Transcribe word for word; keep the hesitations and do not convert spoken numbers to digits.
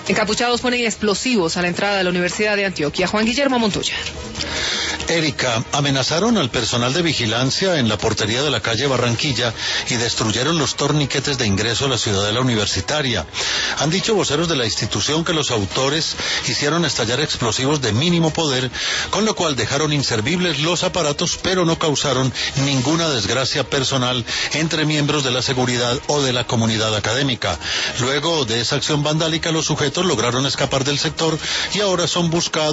Encapuchados ponen explosivos a la entrada de la Universidad de Antioquia. Juan Guillermo Montoya. Erika, amenazaron al personal de vigilancia en la portería de la calle Barranquilla y destruyeron los torniquetes de ingreso a la ciudadela universitaria. Han dicho voceros de la institución que los autores hicieron estallar explosivos de mínimo poder, con lo cual dejaron inservibles los aparatos, pero no causaron ninguna desgracia personal entre miembros de la seguridad o de la comunidad académica. Luego de esa acción vandálica, los sujetos lograron escapar del sector y ahora son buscados